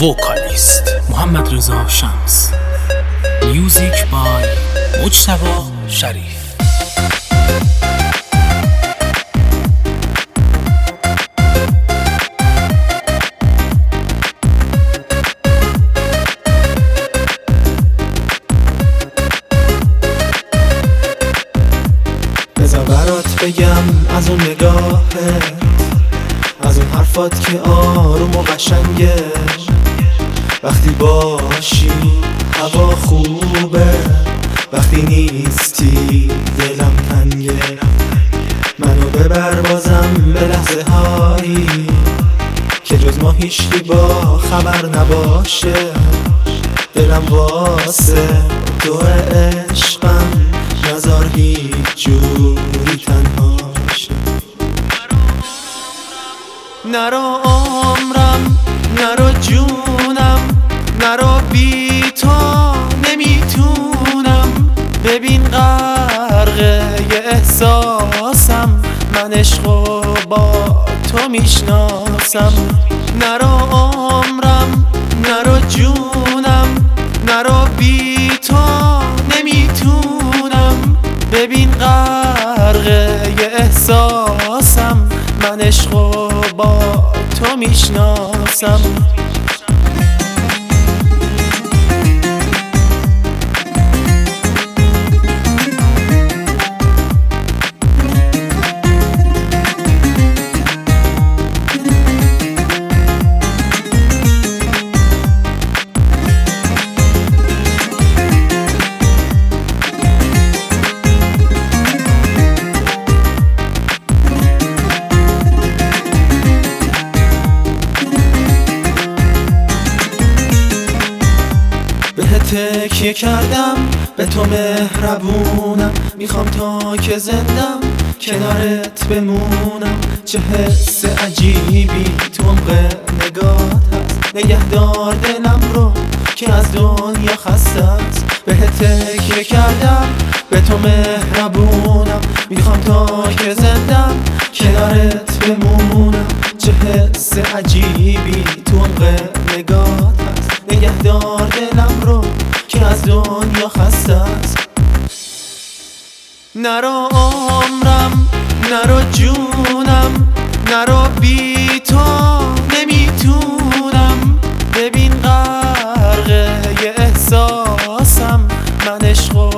وکالیست محمد رضا شمس، میوزیک بای مجتبی شریف. بذار برات بگم از اون نگاهت، از اون حرفات که آروم و قشنگه. وقتی باشی هوا خوبه، وقتی نیستی دلم تنگه. منو ببر بازم به لحظه هایی که جز ما هیچکی با خبر نباشه. دلم واسه تو عشقم، نذار هیچ جوری تنها شه. نرو عمرم، نرو جونم، نرو بی تو نمیتونم. ببین غرقه یه احساسم، من عشقو با تو میشناسم. نرو عمرم، نرو جونم، نرو بی تو نمیتونم. ببین غرقه یه احساسم، من عشقو با تو میشناسم. تکیه کردم به تو مهربونم، میخوام تا که زندم کنارت بمونم. چه حس عجیبی تو عمق نگات هست، نگهدار دلم رو که از دنیا خسته است. به تکیه کردم به تو مهربونم، میخوام تا که زندم کنارت بمونم. چه حس عجیبی تو عمق نگات هست، نگهدار دلم رو که از دنیا خسته است. نرو عمرم، نرو جونم، نرو بی تو نمیتونم. ببین غرقه یه احساسم، من عشقو